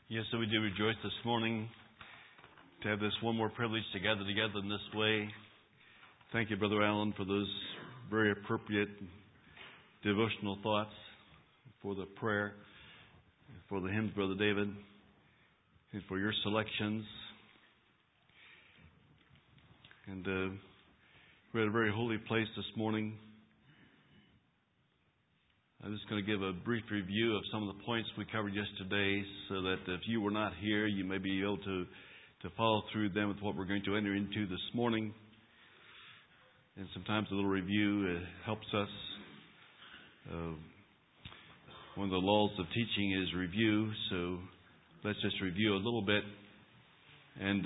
Yes, so we do rejoice this morning to have this one more privilege to gather together in this way. Thank you, Brother Allen, for those very appropriate devotional thoughts, for the prayer, for the hymns, Brother David, and for your selections. And we're at a very holy place this morning. I'm just going to give a brief review of some of the points we covered yesterday so that if you were not here, you may be able to follow through them with what we're going to enter into this morning. And sometimes a little review helps us. One of the laws of teaching is review, so let's just review a little bit. And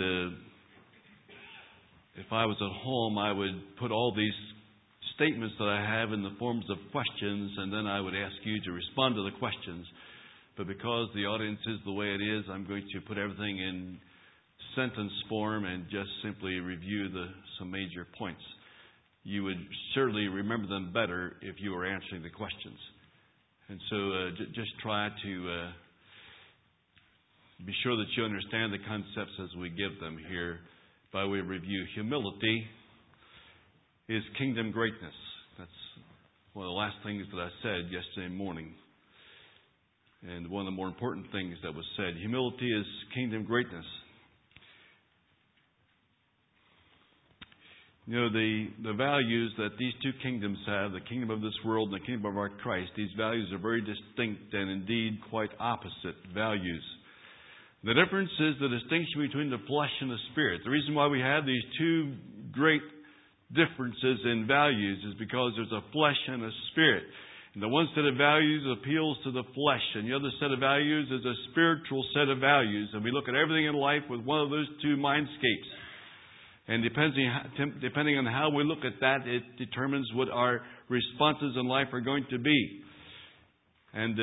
if I was at home, I would put all these statements that I have in the forms of questions, and then I would ask you to respond to the questions. But because the audience is the way it is, I'm going to put everything in sentence form and just simply review some major points. You would certainly remember them better if you were answering the questions. And so just try to be sure that you understand the concepts as we give them here by way of review. Humility is kingdom greatness. That's one of the last things that I said yesterday morning. And one of the more important things that was said. Humility is kingdom greatness. You know, the values that these two kingdoms have, the kingdom of this world and the kingdom of our Christ, these values are very distinct and indeed quite opposite values. The difference is the distinction between the flesh and the spirit. The reason why we have these two great differences in values is because there's a flesh and a spirit. And the one set of values appeals to the flesh, and the other set of values is a spiritual set of values. And we look at everything in life with one of those two mindscapes. And depending on how we look at that, it determines what our responses in life are going to be. And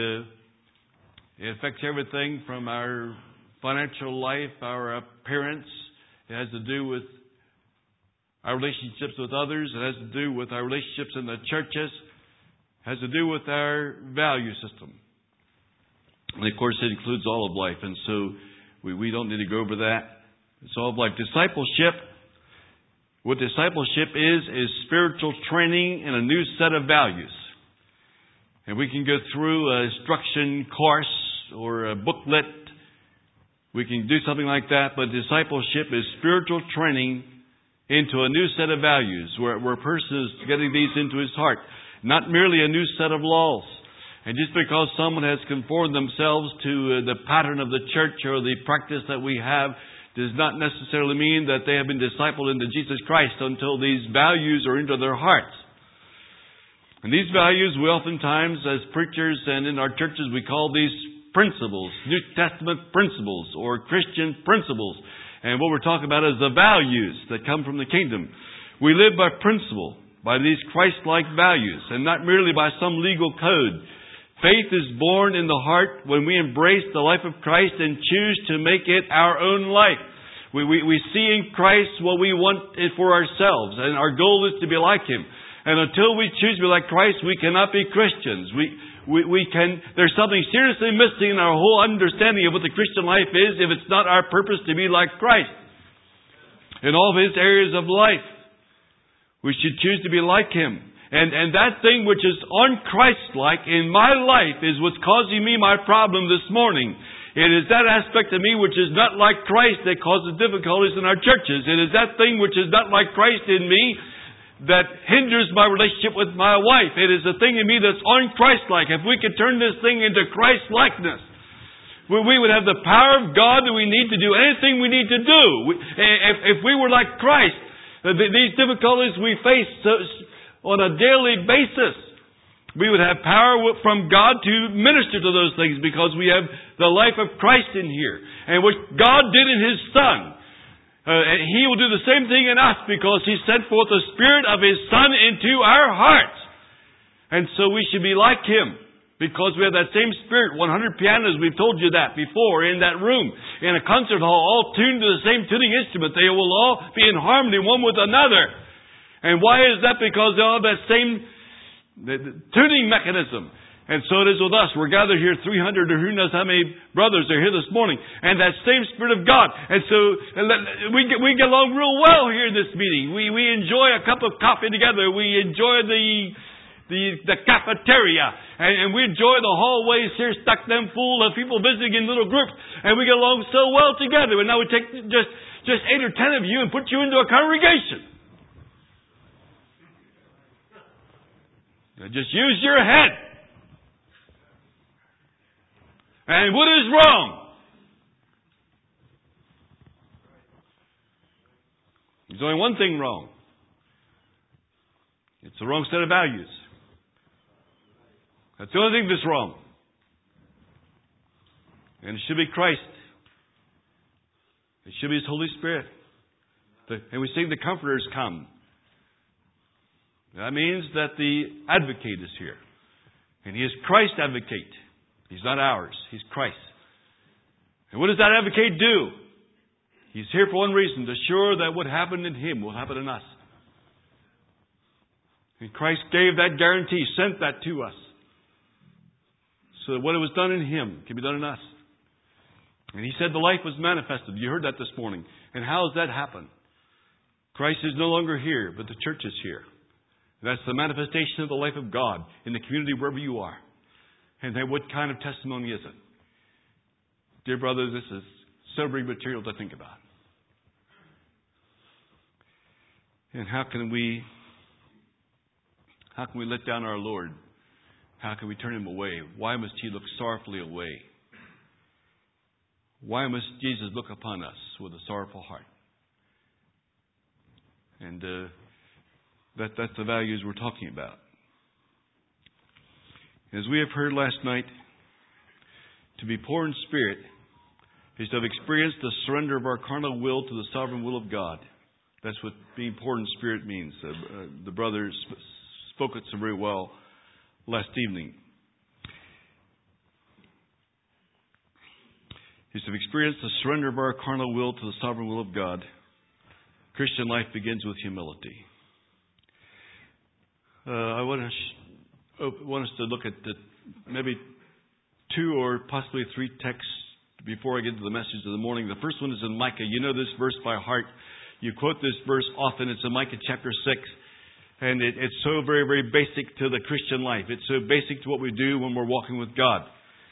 it affects everything from our financial life, our appearance. It has to do with our relationships with others. It has to do with our relationships in the churches. It has to do with our value system. And of course, it includes all of life. And so we don't need to go over that. It's all of life. Discipleship. What discipleship is spiritual training in a new set of values. And we can go through an instruction course or a booklet. We can do something like that. But discipleship is spiritual training into a new set of values, where a person is getting these into his heart. Not merely a new set of laws. And just because someone has conformed themselves to the pattern of the church or the practice that we have, does not necessarily mean that they have been discipled into Jesus Christ until these values are into their hearts. And these values, we oftentimes, as preachers and in our churches, we call these principles, New Testament principles or Christian principles. And what we're talking about is the values that come from the kingdom. We live by principle, by these Christ-like values, and not merely by some legal code. Faith is born in the heart when we embrace the life of Christ and choose to make it our own life. We see in Christ what we want it for ourselves, and our goal is to be like Him. And until we choose to be like Christ, we cannot be Christians. There's something seriously missing in our whole understanding of what the Christian life is if it's not our purpose to be like Christ in all of His areas of life. We should choose to be like Him. And that thing which is un-Christ-like in my life is what's causing me my problem this morning. It is that aspect of me which is not like Christ that causes difficulties in our churches. It is that thing which is not like Christ in me that hinders my relationship with my wife. It is a thing in me that's un-Christ-like. If we could turn this thing into Christ-likeness, we would have the power of God that we need to do anything we need to do. If we were like Christ, these difficulties we face on a daily basis, we would have power from God to minister to those things because we have the life of Christ in here. And what God did in His Son, He will do the same thing in us because He sent forth the Spirit of His Son into our hearts. And so we should be like Him because we have that same Spirit. 100 pianos, we've told you that before, in that room. In a concert hall, all tuned to the same tuning instrument. They will all be in harmony one with another. And why is that? Because they all have that same tuning mechanism. And so it is with us. We're gathered here, 300 or who knows how many brothers are here this morning. And that same Spirit of God. And so we get along real well here in this meeting. We enjoy a cup of coffee together. We enjoy the cafeteria. And we enjoy the hallways here, stuck them full of people visiting in little groups. And we get along so well together. And now we take just 8 or 10 of you and put you into a congregation. Now just use your head. And what is wrong? There's only one thing wrong. It's the wrong set of values. That's the only thing that's wrong. And it should be Christ. It should be His Holy Spirit. And we sing the Comforters come. That means that the Advocate is here. And He is Christ's Advocate. He's not ours. He's Christ. And what does that Advocate do? He's here for one reason, to assure that what happened in Him will happen in us. And Christ gave that guarantee, sent that to us. So that what was done in Him can be done in us. And He said the life was manifested. You heard that this morning. And how does that happen? Christ is no longer here, but the church is here. And that's the manifestation of the life of God in the community wherever you are. And then what kind of testimony is it? Dear brothers, this is sobering material to think about. And how can we let down our Lord? How can we turn Him away? Why must He look sorrowfully away? Why must Jesus look upon us with a sorrowful heart? And that's the values we're talking about. As we have heard last night, to be poor in spirit is to have experienced the surrender of our carnal will to the sovereign will of God. That's what being poor in spirit means. The brothers spoke it so very well last evening. Is to have experienced the surrender of our carnal will to the sovereign will of God. Christian life begins with humility. I want us to look at maybe 2 or possibly 3 texts before I get to the message of the morning. The first one is in Micah. You know this verse by heart. You quote this verse often. It's in Micah chapter 6. And it's so very, very basic to the Christian life. It's so basic to what we do when we're walking with God.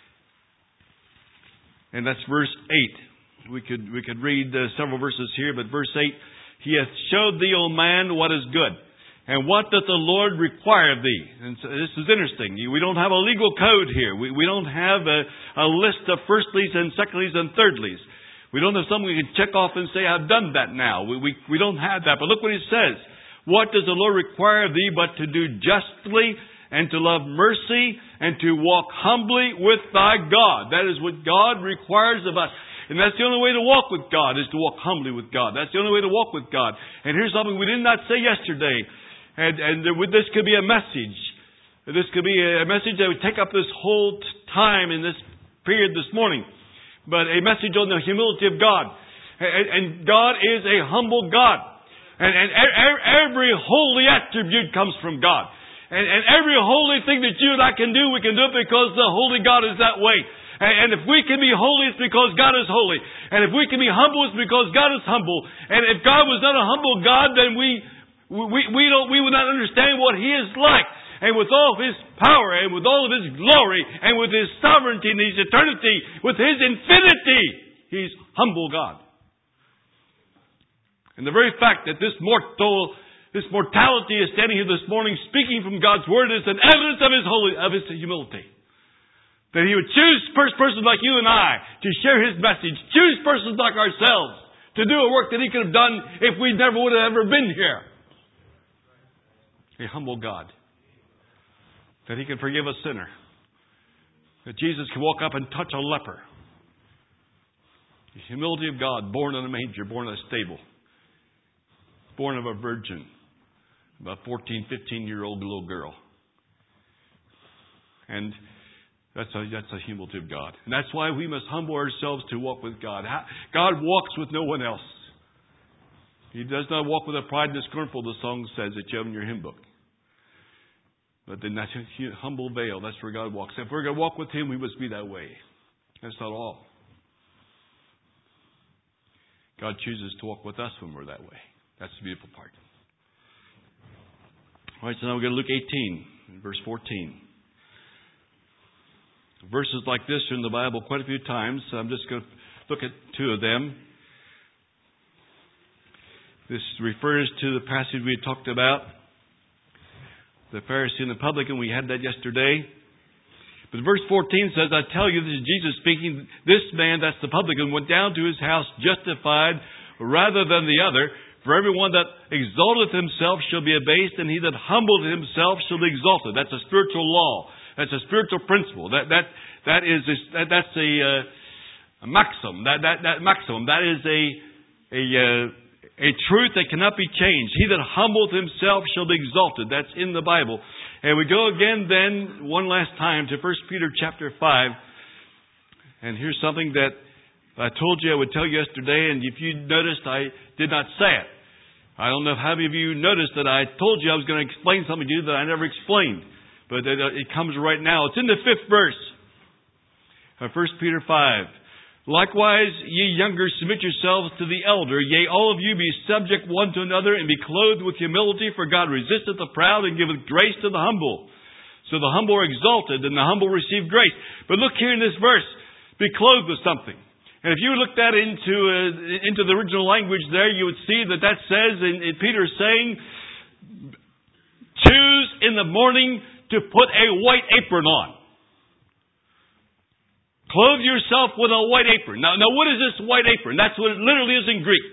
And that's verse 8. We could read several verses here, but verse 8, He hath showed thee, O man, what is good. And what doth the Lord require of thee? And so this is interesting. We don't have a legal code here. We don't have a list of firstlies and secondlies and thirdlies. We don't have something we can check off and say, I've done that now. We don't have that. But look what He says. What does the Lord require of thee but to do justly and to love mercy and to walk humbly with thy God? That is what God requires of us. And that's the only way to walk with God, is to walk humbly with God. That's the only way to walk with God. And here's something we did not say yesterday. And this could be a message. This could be a message that would take up this whole time in this period this morning. But a message on the humility of God. And God is a humble God. And every holy attribute comes from God. And every holy thing that you and I can do, we can do it because the holy God is that way. And if we can be holy, it's because God is holy. And if we can be humble, it's because God is humble. And if God was not a humble God, then we would not understand what He is like. And with all of His power, and with all of His glory, and with His sovereignty and His eternity, with His infinity, He's humble God. And the very fact that this mortality is standing here this morning speaking from God's Word is an evidence of His humility. That He would choose persons like you and I to share His message. Choose persons like ourselves to do a work that He could have done if we never would have ever been here. A humble God. That He can forgive a sinner. That Jesus can walk up and touch a leper. The humility of God, born in a manger, born in a stable. Born of a virgin. About 14, 15-year-old little girl. And that's a humility of God. And that's why we must humble ourselves to walk with God. God walks with no one else. He does not walk with a pride and a scornful, the song says that you have in your hymn book. But in that humble vale, that's where God walks. If we're going to walk with Him, we must be that way. That's not all. God chooses to walk with us when we're that way. That's the beautiful part. All right, so now we're going to Luke 18, verse 14. Verses like this are in the Bible quite a few times, so I'm just going to look at two of them. This refers to the passage we talked about, the Pharisee and the publican. We had that yesterday. But verse 14 says, I tell you, this is Jesus speaking, this man, that's the publican, went down to his house justified rather than the other. For everyone that exalteth himself shall be abased, and he that humbleth himself shall be exalted. That's a spiritual law. That's a spiritual principle. That's a maxim. That maximum. That is a truth that cannot be changed. He that humbleth himself shall be exalted. That's in the Bible. And we go again then, one last time, to 1 Peter chapter 5. And here's something that I told you I would tell you yesterday, and if you noticed, I did not say it. I don't know how many of you noticed that I told you I was going to explain something to you that I never explained. But it comes right now. It's in the 5th verse of 1 Peter 5. Likewise, ye younger, submit yourselves to the elder. Yea, all of you be subject one to another, and be clothed with humility, for God resisteth the proud, and giveth grace to the humble. So the humble are exalted, and the humble receive grace. But look here in this verse. Be clothed with something. And if you looked at into the original language there, you would see that says, in Peter saying, choose in the morning to put a white apron on. Clothe yourself with a white apron. Now, what is this white apron? That's what it literally is in Greek.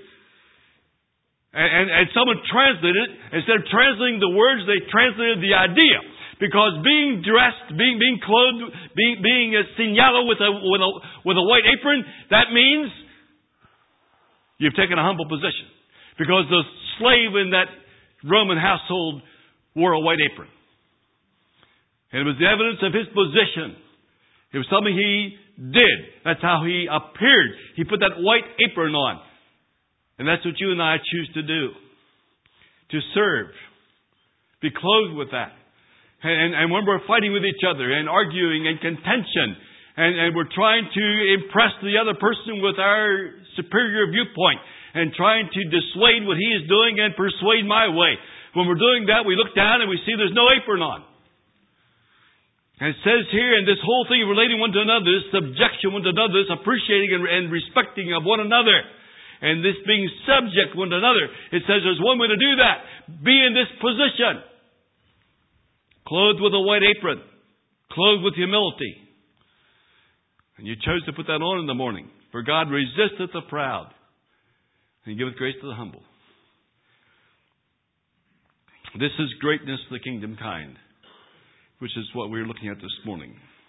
And someone translated it. Instead of translating the words, they translated the idea. Because being dressed, being clothed, being señalado with a white apron, that means you've taken a humble position. Because the slave in that Roman household wore a white apron. And it was the evidence of his position. It was something he did. That's how he appeared. He put that white apron on. And that's what you and I choose to do. To serve. Be clothed with that. And when we're fighting with each other and arguing and contention, and we're trying to impress the other person with our superior viewpoint and trying to dissuade what he is doing and persuade my way. When we're doing that, we look down and we see there's no apron on. And it says here, in this whole thing relating one to another, this subjection one to another, this appreciating and respecting of one another, and this being subject one to another, it says there's one way to do that. Be in this position. Clothed with a white apron. Clothed with humility. And you chose to put that on in the morning. For God resisteth the proud, and giveth grace to the humble. This is greatness of the kingdom kind, which is what we're looking at this morning.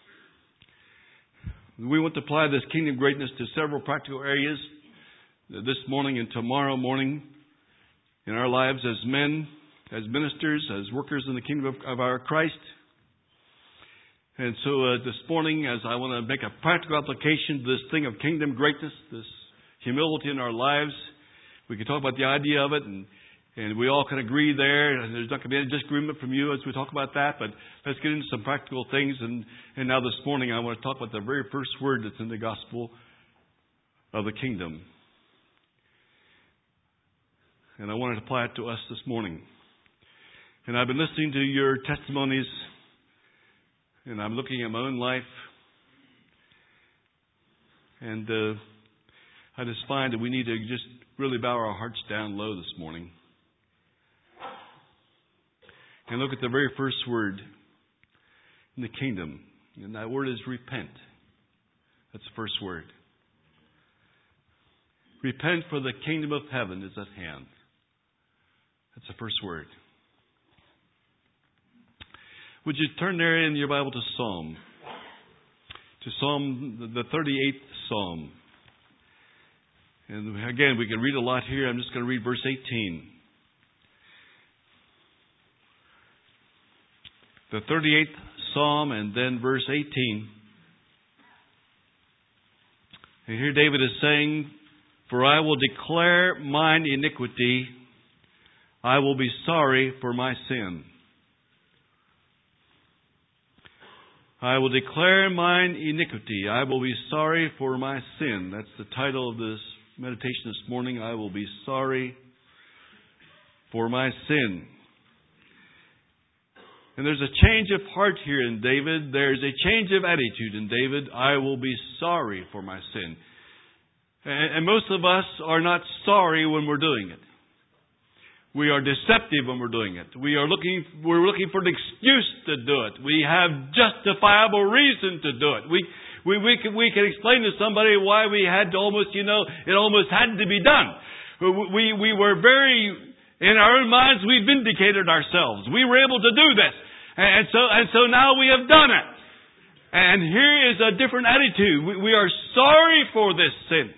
We want to apply this kingdom greatness to several practical areas this morning and tomorrow morning in our lives as men, as ministers, as workers in the kingdom of our Christ. And so this morning, as I want to make a practical application to this thing of kingdom greatness, this humility in our lives, we can talk about the idea of it, and we all can agree there. And there's not going to be any disagreement from you as we talk about that, but let's get into some practical things. And now this morning, I want to talk about the very first word that's in the gospel of the kingdom. And I wanted to apply it to us this morning. And I've been listening to your testimonies, and I'm looking at my own life, and I just find that we need to just really bow our hearts down low this morning and look at the very first word in the kingdom. And that word is repent. That's the first word. Repent, for the kingdom of heaven is at hand. That's the first word. Would you turn there in your Bible to Psalm? To Psalm, the 38th Psalm. And again, we can read a lot here. I'm just going to read verse 18. The 38th Psalm and then verse 18. And here David is saying, for I will declare mine iniquity. I will be sorry for my sin. I will declare mine iniquity. I will be sorry for my sin. That's the title of this meditation this morning. I will be sorry for my sin. And there's a change of heart here in David. There's a change of attitude in David. I will be sorry for my sin. And most of us are not sorry when we're doing it. We are deceptive when we're doing it. We're looking for an excuse to do it. We have justifiable reason to do it. We can explain to somebody why we had to it almost had to be done. We were very, in our own minds, we vindicated ourselves. We were able to do this. And so now we have done it. And here is a different attitude. We are sorry for this sin.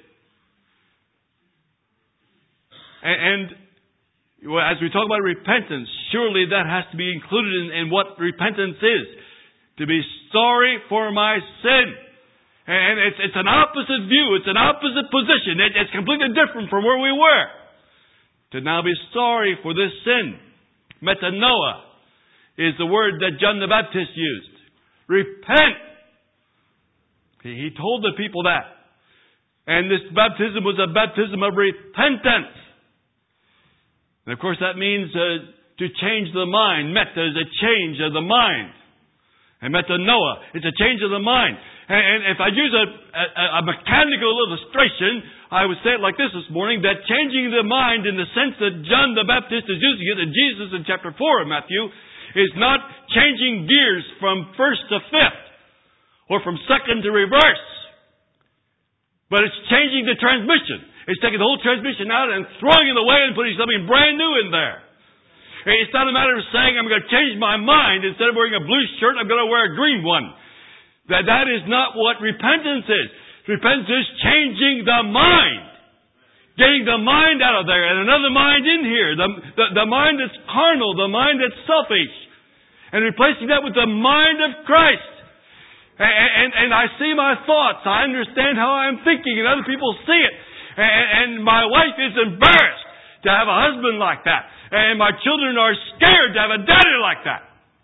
And as we talk about repentance, surely that has to be included in what repentance is. To be sorry for my sin. And it's an opposite view. It's an opposite position. It's completely different from where we were. To now be sorry for this sin. Metanoia is the word that John the Baptist used. Repent. He told the people that. And this baptism was a baptism of repentance. And of course that means to change the mind. Meta is a change of the mind. And metanoia, it's a change of the mind. And if I use a mechanical illustration, I would say it like this morning, that changing the mind in the sense that John the Baptist is using it, and Jesus in chapter 4 of Matthew, is not changing gears from first to fifth, or from second to reverse. But it's changing the transmission. It's taking the whole transmission out and throwing it away and putting something brand new in there. It's not a matter of saying, I'm going to change my mind. Instead of wearing a blue shirt, I'm going to wear a green one. That is not what repentance is. Repentance is changing the mind. Getting the mind out of there and another mind in here. The mind that's carnal, the mind that's selfish. And replacing that with the mind of Christ. And I see my thoughts. I understand how I'm thinking and other people see it. And my wife is embarrassed to have a husband like that. And my children are scared to have a daddy like that.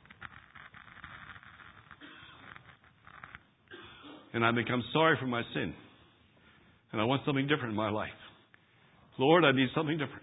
And I become sorry for my sin. And I want something different in my life. Lord, I need something different.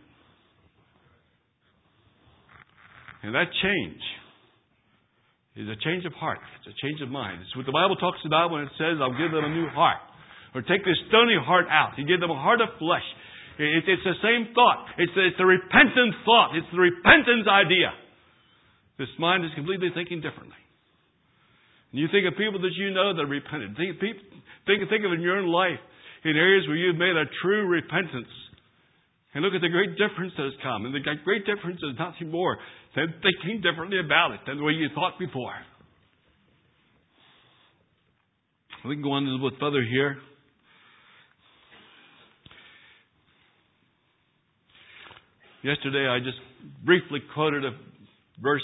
And that change is a change of heart. It's a change of mind. It's what the Bible talks about when it says, I'll give them a new heart. Or take this stony heart out. You give them a heart of flesh. It's the same thought. It's the repentant thought. It's the repentance idea. This mind is completely thinking differently. And you think of people that you know that are repentant. Think of in your own life in areas where you've made a true repentance. And look at the great difference that has come. And the great difference is nothing more than thinking differently about it than the way you thought before. We can go on a little bit further here. Yesterday I just briefly quoted a verse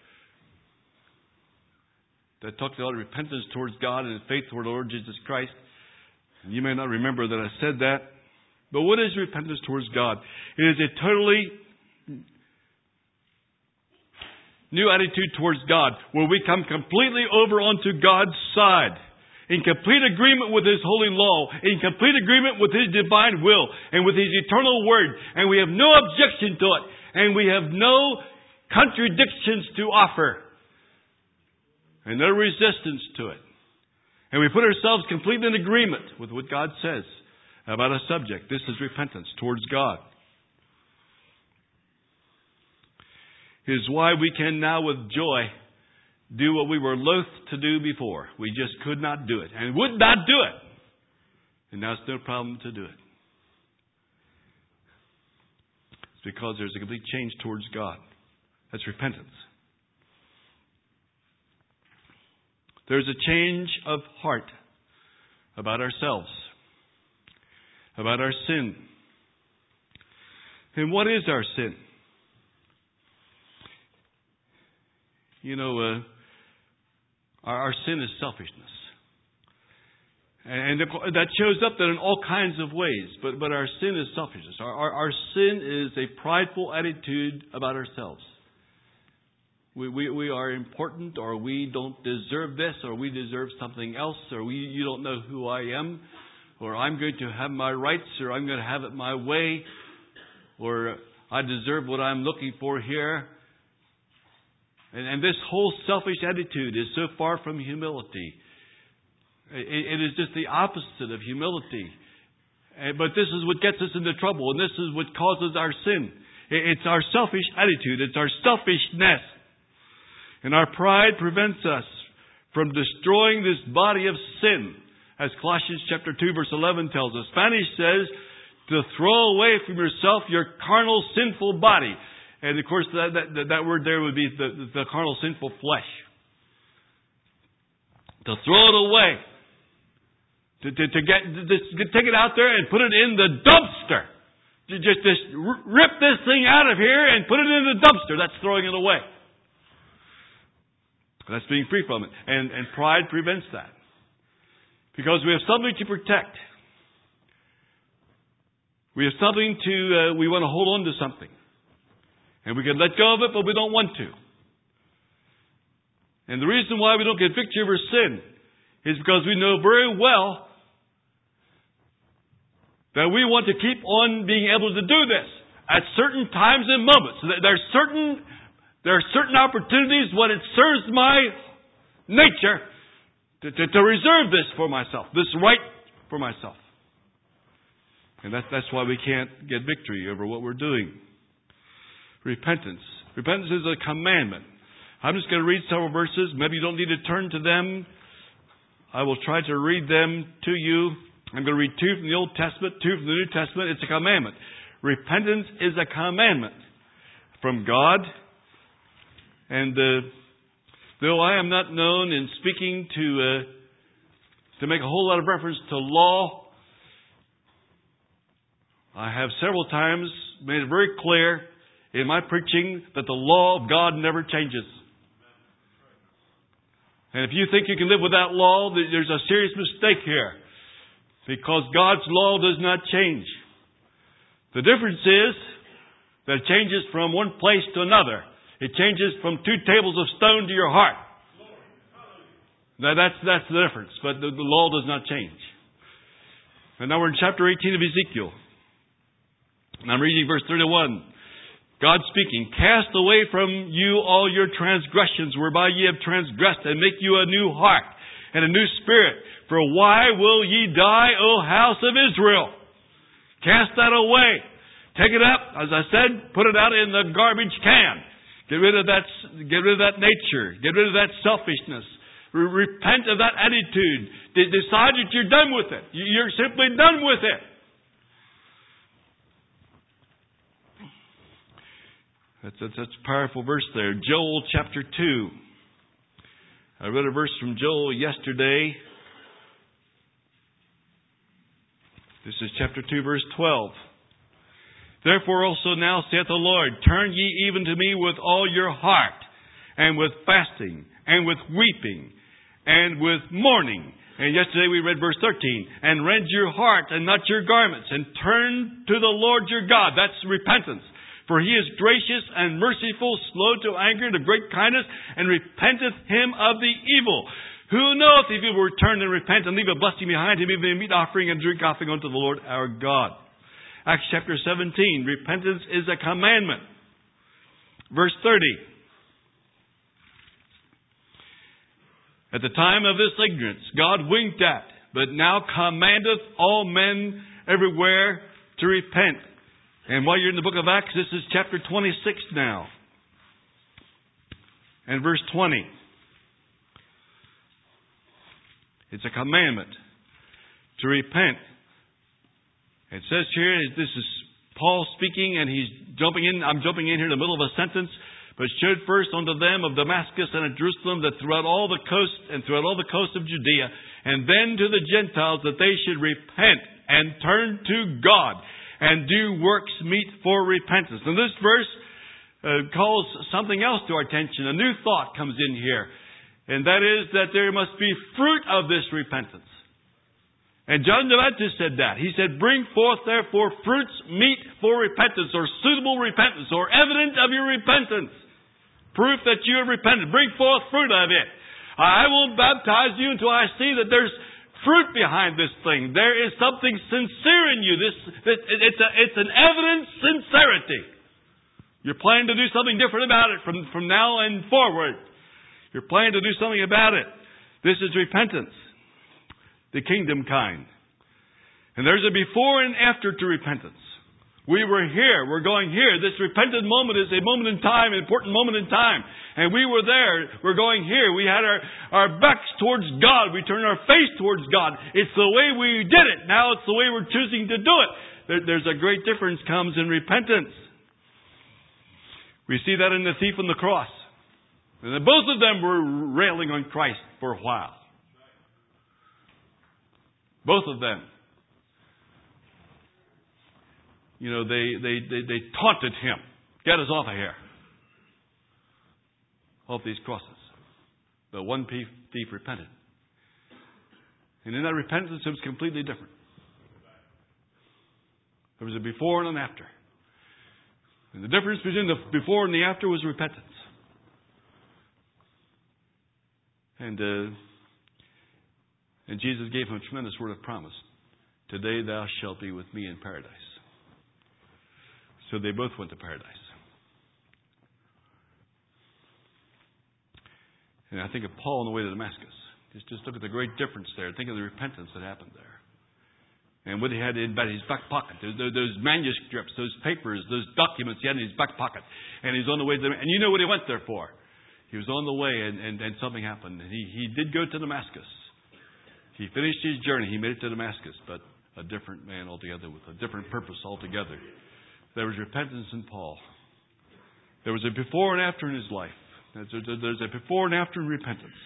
that talks about repentance towards God and faith toward the Lord Jesus Christ. And you may not remember that I said that. But what is repentance towards God? It is a totally new attitude towards God, where we come completely over onto God's side, in complete agreement with His holy law, in complete agreement with His divine will, and with His eternal word. And we have no objection to it, and we have no contradictions to offer, and no resistance to it. And we put ourselves completely in agreement with what God says about a subject. This is repentance towards God. It is why we can now with joy do what we were loath to do before. We just could not do it and would not do it. And now it's no problem to do it. It's because there's a complete change towards God. That's repentance. There's a change of heart about ourselves, about our sin. And what is our sin? Our sin is selfishness. And that shows up in all kinds of ways. But our sin is selfishness. Our sin is a prideful attitude about ourselves. We are important, or we don't deserve this, or we deserve something else, or you don't know who I am, or I'm going to have my rights, or I'm going to have it my way, or I deserve what I'm looking for here. And this whole selfish attitude is so far from humility. It is just the opposite of humility. But this is what gets us into trouble, and this is what causes our sin. It's our selfish attitude. It's our selfishness. And our pride prevents us from destroying this body of sin, as Colossians chapter 2 verse 11 tells us. Spanish says to throw away from yourself your carnal sinful body. And of course that word there would be the carnal sinful flesh. To throw it away. To take it out there and put it in the dumpster. Just rip this thing out of here and put it in the dumpster. That's throwing it away. That's being free from it. And pride prevents that. Because we have something to protect. We have something we want to hold on to something. And we can let go of it, but we don't want to. And the reason why we don't get victory over sin is because we know very well that we want to keep on being able to do this at certain times and moments. There are certain opportunities when it serves my nature to reserve this for myself, this right for myself. And that's why we can't get victory over what we're doing. Repentance. Repentance is a commandment. I'm just going to read several verses. Maybe you don't need to turn to them. I will try to read them to you. I'm going to read 2 from the Old Testament, 2 from the New Testament. It's a commandment. Repentance is a commandment from God. And though I am not known in speaking to make a whole lot of reference to law, I have several times made it very clear in my preaching that the law of God never changes. And if you think you can live without law, there's a serious mistake here. Because God's law does not change. The difference is that it changes from one place to another. It changes from 2 tables of stone to your heart. Now that's the difference. But the law does not change. And now we're in chapter 18 of Ezekiel. And I'm reading verse 31. God speaking, cast away from you all your transgressions whereby ye have transgressed, and make you a new heart and a new spirit. For why will ye die, O house of Israel? Cast that away. Take it up, as I said, put it out in the garbage can. Get rid of that nature. Get rid of that selfishness. Repent of that attitude. Decide that you're done with it. You're simply done with it. That's a powerful verse there. Joel chapter 2. I read a verse from Joel yesterday. This is chapter 2, verse 12. Therefore also now saith the Lord, turn ye even to me with all your heart, and with fasting, and with weeping, and with mourning. And yesterday we read verse 13. And rend your heart and not your garments, and turn to the Lord your God. That's repentance. For he is gracious and merciful, slow to anger, and of great kindness, and repenteth him of the evil. Who knoweth if he will return and repent and leave a blessing behind him, even a meat offering and drink offering unto the Lord our God. Acts chapter 17. Repentance is a commandment. Verse 30. At the time of this ignorance, God winked at, but now commandeth all men everywhere to repent. And while you're in the book of Acts, this is chapter 26 now. And verse 20. It's a commandment to repent. It says here, this is Paul speaking, and I'm jumping in here in the middle of a sentence. But showed first unto them of Damascus and of Jerusalem that throughout all the coast and throughout all the coast of Judea, and then to the Gentiles that they should repent and turn to God and do works meet for repentance. Now this verse calls something else to our attention. A new thought comes in here. And that is that there must be fruit of this repentance. And John the Baptist said that. He said, bring forth therefore fruits meet for repentance, or suitable repentance, or evident of your repentance. Proof that you have repented. Bring forth fruit of it. I won't baptize you until I see that there's fruit behind this thing. There is something sincere in you. It's an evident sincerity. You're planning to do something different about it from now and forward. You're planning to do something about it. This is repentance. The kingdom kind. And there's a before and after to repentance. We were here. We're going here. This repentant moment is a moment in time, an important moment in time. And we were there. We're going here. We had our backs towards God. We turned our face towards God. It's the way we did it. Now it's the way we're choosing to do it. There's a great difference comes in repentance. We see that in the thief on the cross. And then both of them were railing on Christ for a while. Both of them. You know, they taunted him. Get us off of here. Off these crosses. But one thief repented. And in that repentance, it was completely different. There was a before and an after. And the difference between the before and the after was repentance. And Jesus gave him a tremendous word of promise. Today thou shalt be with me in paradise. So they both went to paradise. And I think of Paul on the way to Damascus. Just look at the great difference there. Think of the repentance that happened there. And what he had in his back pocket. Those manuscripts, those papers, those documents he had in his back pocket. And he's on the way to Damascus. And you know what he went there for. He was on the way and something happened. And he did go to Damascus. He finished his journey. He made it to Damascus. But a different man altogether with a different purpose altogether. There was repentance in Paul. There was a before and after in his life. There's a before and after in repentance.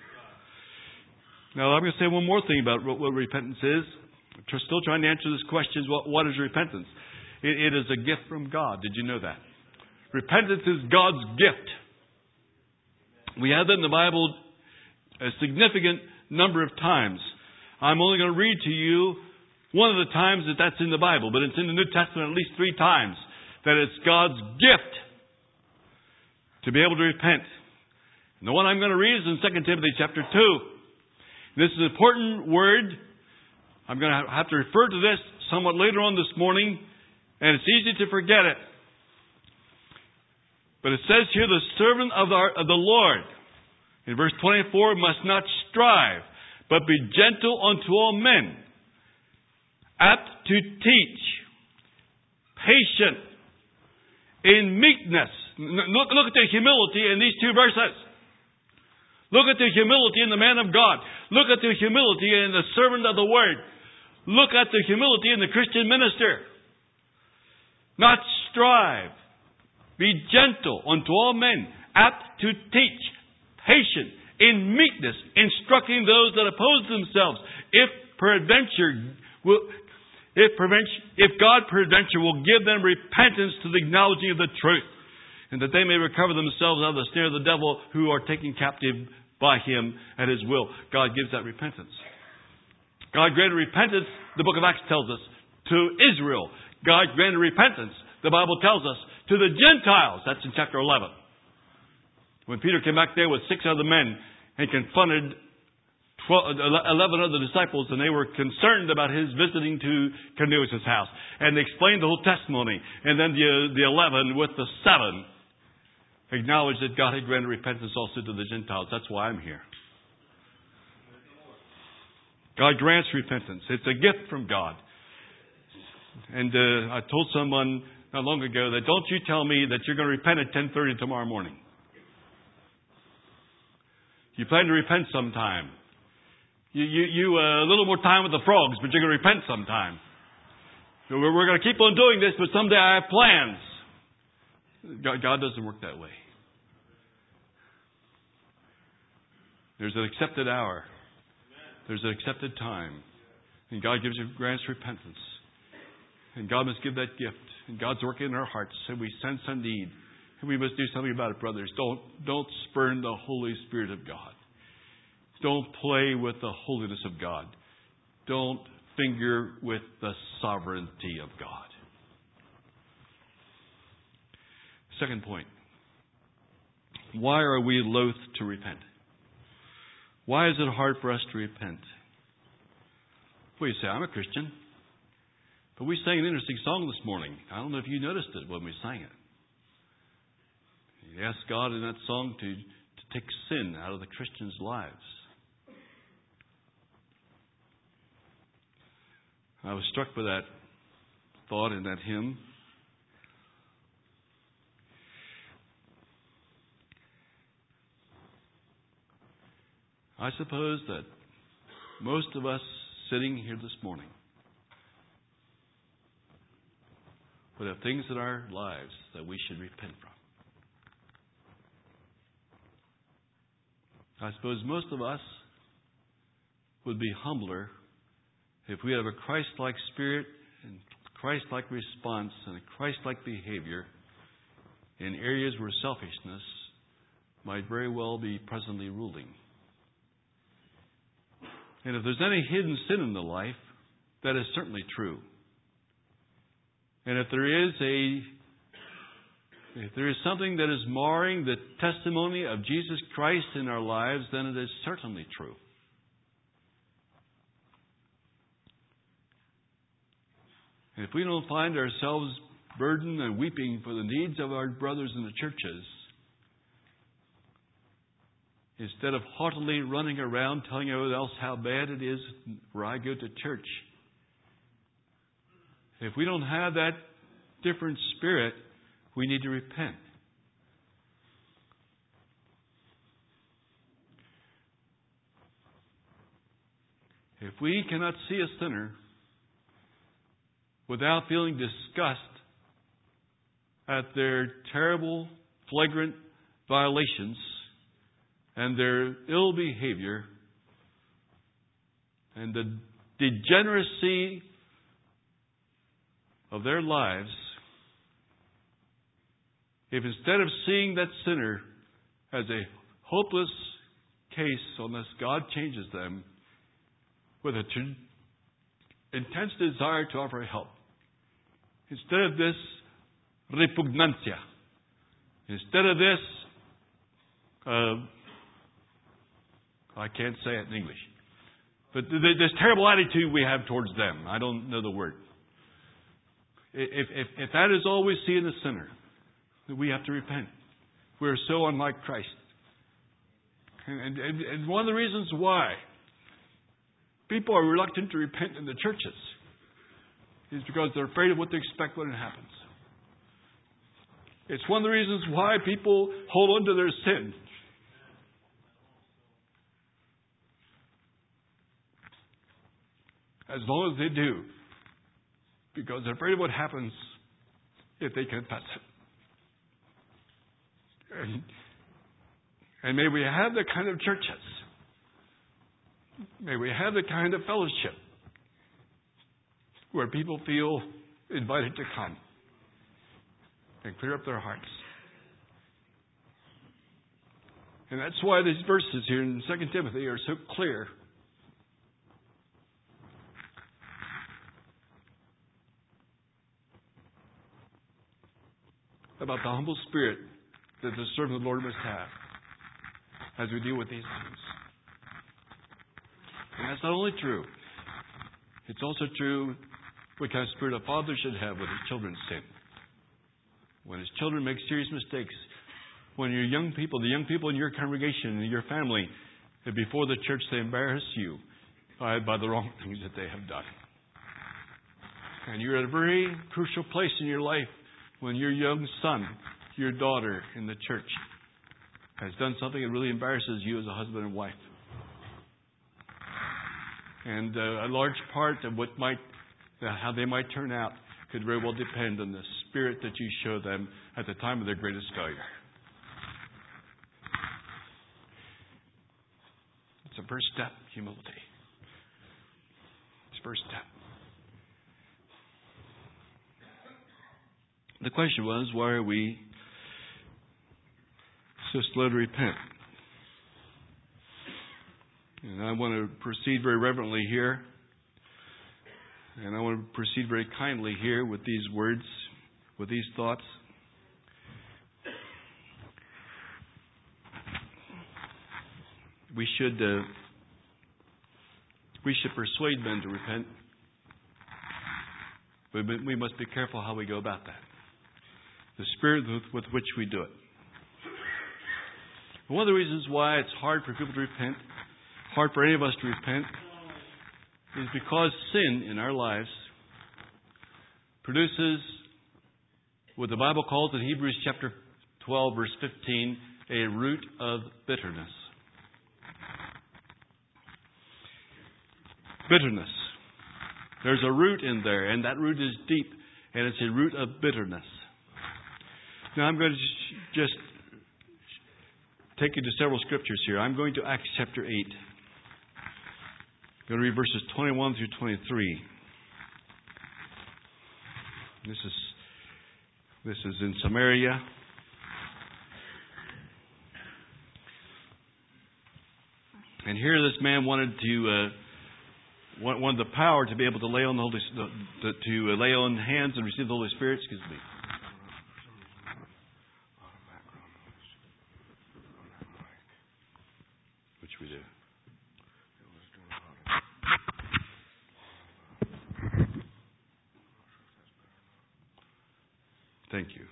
Now, I'm going to say one more thing about what repentance is. I'm still trying to answer this question, what is repentance? It is a gift from God. Did you know that? Repentance is God's gift. We have that in the Bible a significant number of times. I'm only going to read to you one of the times that's in the Bible, but it's in the New Testament at least 3 times that it's God's gift to be able to repent. And the one I'm going to read is in 2 Timothy chapter 2. This is an important word. I'm going to have to refer to this somewhat later on this morning, and it's easy to forget it. But it says here, the servant of the Lord, in verse 24, must not strive, but be gentle unto all men, apt to teach, patient, in meekness. Look at the humility in these 2 verses. Look at the humility in the man of God. Look at the humility in the servant of the Word. Look at the humility in the Christian minister. Not strive. Be gentle unto all men, apt to teach, patient, in meekness, instructing those that oppose themselves. If God peradventure will give them repentance to the acknowledging of the truth, and that they may recover themselves out of the snare of the devil who are taken captive by him at his will. God gives that repentance. God granted repentance, the book of Acts tells us, to Israel. God granted repentance, the Bible tells us, to the Gentiles. That's in chapter 11. When Peter came back there with 6 other men and confronted 11 other disciples, and they were concerned about his visiting to Cornelius' house. And they explained the whole testimony. And then the 11 with the 7 acknowledged that God had granted repentance also to the Gentiles. That's why I'm here. God grants repentance. It's a gift from God. And I told someone not long ago that don't you tell me that you're going to repent at 10:30 tomorrow morning. You plan to repent sometime. You a little more time with the frogs, but you're going to repent sometime. We're going to keep on doing this, but someday I have plans. God doesn't work that way. There's an accepted hour. There's an accepted time. And God grants repentance. And God must give that gift. And God's working in our hearts. And we sense a need. And we must do something about it, brothers. Don't spurn the Holy Spirit of God. Don't play with the holiness of God. Don't finger with the sovereignty of God. Second point. why are we loath to repent? Why is it hard for us to repent? Well, you say, I'm a Christian. But we sang an interesting song this morning. I don't know if you noticed it when we sang it. You asked God in that song to take sin out of the Christians' lives. I was struck by that thought in that hymn. I suppose that most of us sitting here this morning would have things in our lives that we should repent from. I suppose most of us would be humbler if we have a Christ-like spirit and Christ-like response and a Christ-like behavior in areas where selfishness might very well be presently ruling. And if there's any hidden sin in the life, that is certainly true. And if there is something that is marring the testimony of Jesus Christ in our lives, then it is certainly true. And if we don't find ourselves burdened and weeping for the needs of our brothers in the churches, instead of haughtily running around telling everyone else how bad it is where I go to church, if we don't have that different spirit, we need to repent. If we cannot see a sinner without feeling disgust at their terrible, flagrant violations and their ill behavior and the degeneracy of their lives, if instead of seeing that sinner as a hopeless case unless God changes them with an intense desire to offer help, instead of this repugnancia, instead of this, I can't say it in English, but this terrible attitude we have towards them, I don't know the word. If that is all we see in the sinner, then we have to repent. We are so unlike Christ. And one of the reasons why people are reluctant to repent in the churches is because they're afraid of what they expect when it happens. It's one of the reasons why people hold on to their sin. As long as they do. Because they're afraid of what happens if they confess it. And may we have the kind of churches, may we have the kind of fellowship where people feel invited to come and clear up their hearts. And that's why these verses here in 2 Timothy are so clear. About the humble spirit that the servant of the Lord must have as we deal with these things. And that's not only true. It's also true what kind of spirit a father should have when his children sin. When his children make serious mistakes. When your young people, the young people in your congregation and your family, that before the church they embarrass you by the wrong things that they have done. And you're at a very crucial place in your life when your young son, your daughter in the church has done something that really embarrasses you as a husband and wife. And a large part of how they might turn out could very well depend on the spirit that you show them at the time of their greatest failure. It's the first step, humility. It's the first step. The question was, why are we so slow to repent? And I want to proceed very reverently here. And I want to proceed very kindly here with these words, with these thoughts. we should persuade men to repent. But we must be careful how we go about that. The spirit with which we do it. One of the reasons why it's hard for people to repent, hard for any of us to repent, is because sin in our lives produces what the Bible calls in Hebrews chapter 12, verse 15, a root of bitterness. Bitterness. There's a root in there, and that root is deep, and it's a root of bitterness. Now, I'm going to just take you to several scriptures here. I'm going to Acts chapter 8. I'm going to read verses 21 through 23. This is in Samaria. And here this man wanted the power to be able to lay on the Holy, to lay on hands and receive the Holy Spirit. Excuse me. Which we do. Thank you.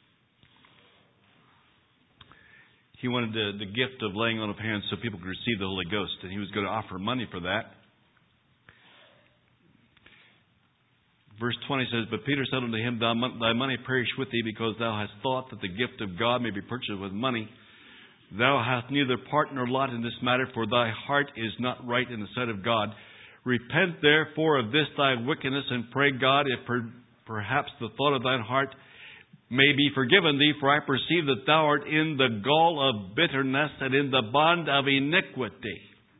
He wanted the gift of laying on of hands so people could receive the Holy Ghost, and he was going to offer money for that. Verse 20 says, But Peter said unto him, Thy money perish with thee, because thou hast thought that the gift of God may be purchased with money. Thou hast neither part nor lot in this matter, for thy heart is not right in the sight of God. Repent therefore of this thy wickedness, and pray God, if perhaps the thought of thine heart may be forgiven thee, for I perceive that thou art in the gall of bitterness and in the bond of iniquity.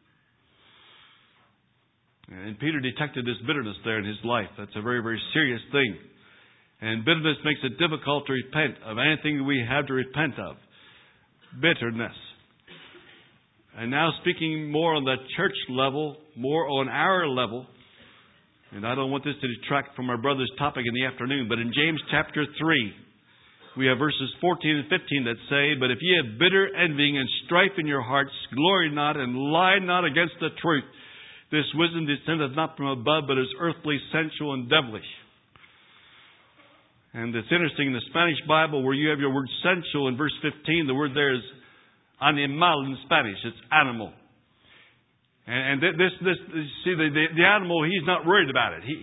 And Peter detected this bitterness there in his life. That's a very, very serious thing. And bitterness makes it difficult to repent of anything we have to repent of. Bitterness. And now speaking more on the church level, more on our level, and I don't want this to detract from our brother's topic in the afternoon, but in James chapter 3, we have verses 14 and 15 that say, But if ye have bitter envying and strife in your hearts, glory not and lie not against the truth. This wisdom descendeth not from above, but is earthly, sensual, and devilish. And it's interesting, in the Spanish Bible, where you have your word sensual in verse 15, the word there is animal in Spanish. It's animal. And this see, the animal, he's not worried about it.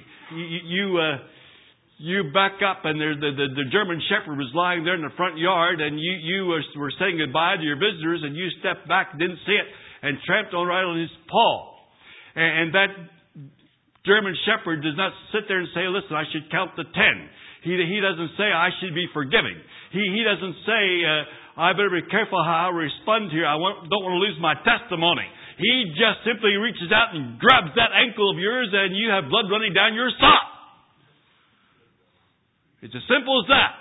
You back up, and the German Shepherd was lying there in the front yard, and you were saying goodbye to your visitors, and you stepped back, didn't see it, and tramped right on his paw. And that German Shepherd does not sit there and say, listen, I should count to 10. He doesn't say, I should be forgiving. He doesn't say, I better be careful how I respond here. Don't want to lose my testimony. He just simply reaches out and grabs that ankle of yours, and you have blood running down your sock. It's as simple as that.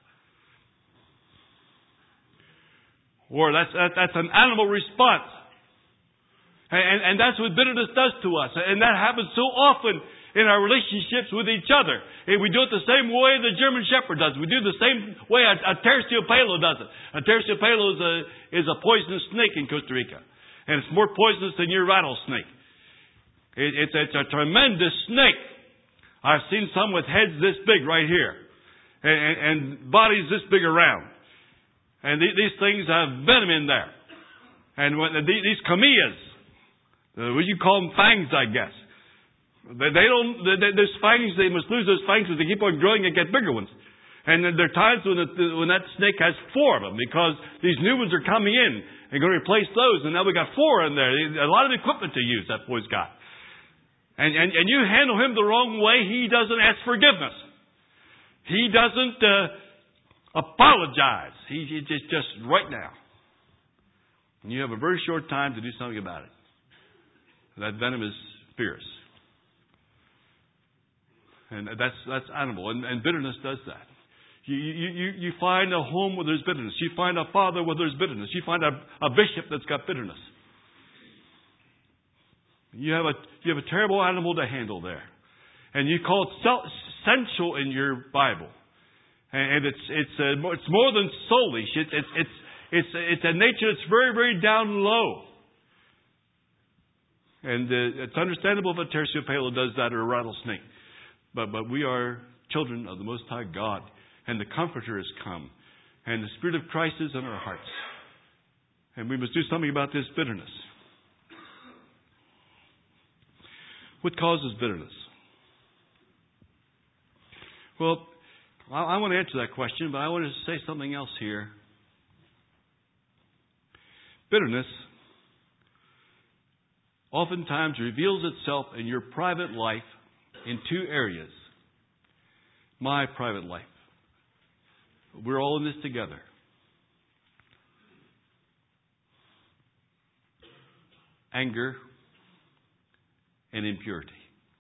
Or that's an animal response. And that's what bitterness does to us. And that happens so often in our relationships with each other. And we do it the same way the German Shepherd does. We do it the same way a terciopelo does it. A terciopelo is a poisonous snake in Costa Rica. And it's more poisonous than your rattlesnake. It's a tremendous snake. I've seen some with heads this big right here. And bodies this big around. And these things have venom in there. And when these camillas, what you call them fangs, I guess. Those fangs, they must lose those fangs as they keep on growing and get bigger ones. And there are times when that snake has 4 of them, because these new ones are coming in and going to replace those. And now we got 4 in there. A lot of equipment to use that boy's got. And you handle him the wrong way, he doesn't ask forgiveness. He doesn't apologize. He just right now. And you have a very short time to do something about it. That venom is fierce. And that's animal. And bitterness does that. You find a home where there's bitterness. You find a father where there's bitterness. You find a bishop that's got bitterness. You have a terrible animal to handle there. And you call it sensual in your Bible. And it's more than soulish. It's a nature that's very, very down low. And it's understandable if a terciopelo does that or a rattlesnake. But we are children of the Most High God. And the Comforter has come. And the Spirit of Christ is in our hearts. And we must do something about this bitterness. What causes bitterness? Well, I want to answer that question, but I want to say something else here. Bitterness oftentimes reveals itself in your private life in two areas. My private life. We're all in this together. Anger and impurity.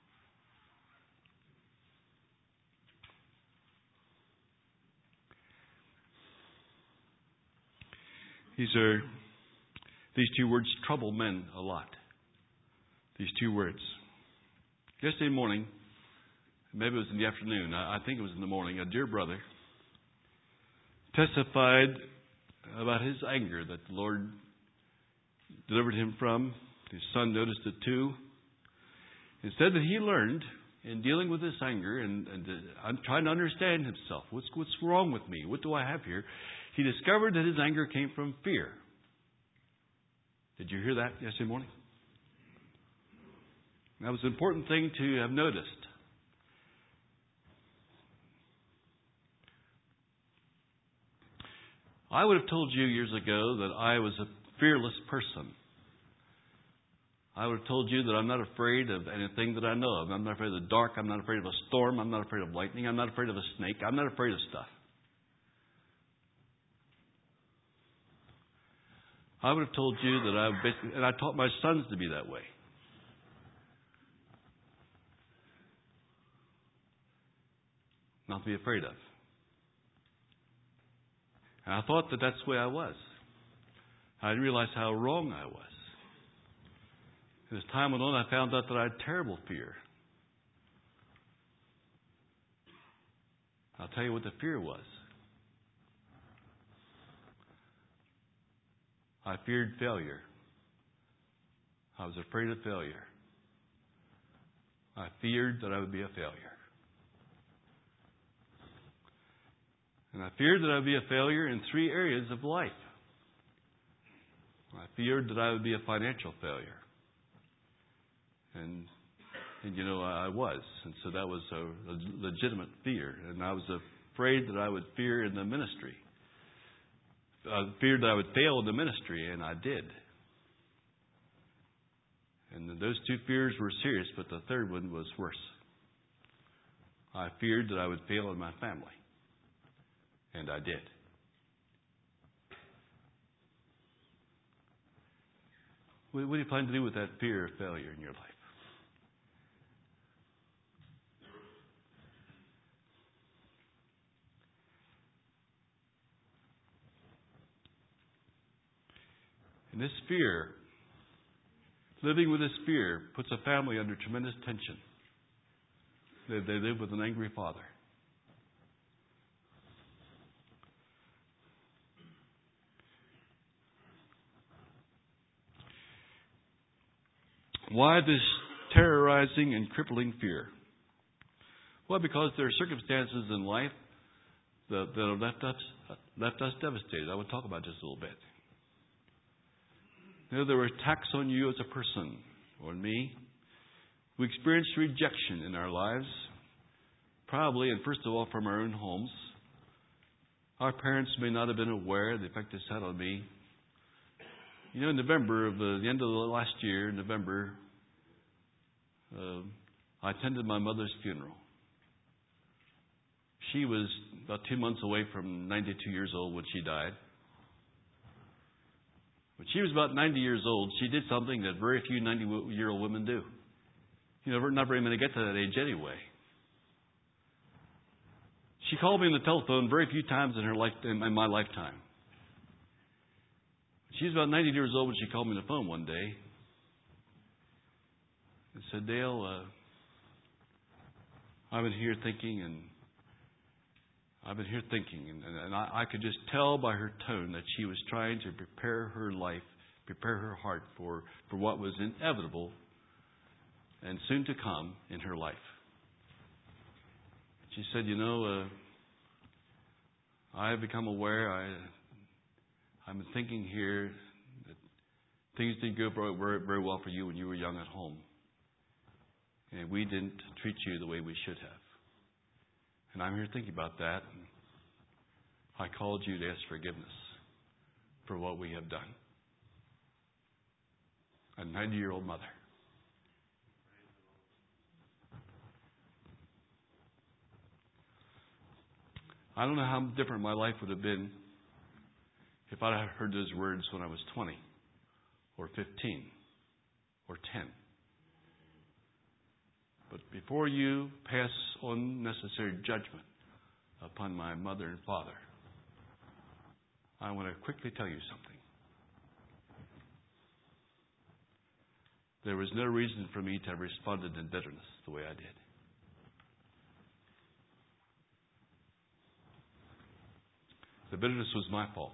These two words trouble men a lot. These two words. Yesterday morning, maybe it was in the afternoon, I think it was in the morning, a dear brother testified about his anger that the Lord delivered him from. His son noticed it too. He said that he learned in dealing with this anger and I'm trying to understand himself. What's wrong with me? What do I have here? He discovered that his anger came from fear. Did you hear that yesterday morning? That was an important thing to have noticed. I would have told you years ago that I was a fearless person. I would have told you that I'm not afraid of anything that I know of. I'm not afraid of the dark. I'm not afraid of a storm. I'm not afraid of lightning. I'm not afraid of a snake. I'm not afraid of stuff. I would have told you that and I taught my sons to be that way. Not to be afraid of. And I thought that that's the way I was. I didn't realize how wrong I was. As time went on, I found out that I had terrible fear. I'll tell you what the fear was. I feared failure. I was afraid of failure. I feared that I would be a failure. And I feared that I would be a failure in three areas of life. I feared that I would be a financial failure. And you know, I was. And so that was a legitimate fear. And I was afraid that I would fear in the ministry. I feared that I would fail in the ministry, and I did. And those two fears were serious, but the third one was worse. I feared that I would fail in my family. And I did. What do you plan to do with that fear of failure in your life? And this fear, living with this fear, puts a family under tremendous tension. They live with an angry father. Why this terrorizing and crippling fear? Well, because there are circumstances in life that have left us devastated. I will talk about just a little bit. You know, there were attacks on you as a person, or on me. We experienced rejection in our lives, probably, and first of all, from our own homes. Our parents may not have been aware of the effect this had on me. You know, in November of the end of the last year, I attended my mother's funeral. She was about 2 months away from 92 years old when she died. When she was about 90 years old, she did something that very few 90-year-old women do. You know, not very many get to that age anyway. She called me on the telephone very few times in my lifetime. She was about 90 years old when she called me on the phone one day and said, "Dale, I've been here thinking, and I could just tell by her tone that she was trying to prepare her life, prepare her heart for what was inevitable and soon to come in her life. She said, I have become aware, I'm thinking here that things didn't go very, very well for you when you were young at home. And we didn't treat you the way we should have. And I'm here thinking about that. And I called you to ask forgiveness for what we have done. A 90-year-old mother. I don't know how different my life would have been if I had heard those words when I was 20 or 15 or 10. But before you pass unnecessary judgment upon my mother and father, I want to quickly tell you something. There was no reason for me to have responded in bitterness the way I did. The bitterness was my fault.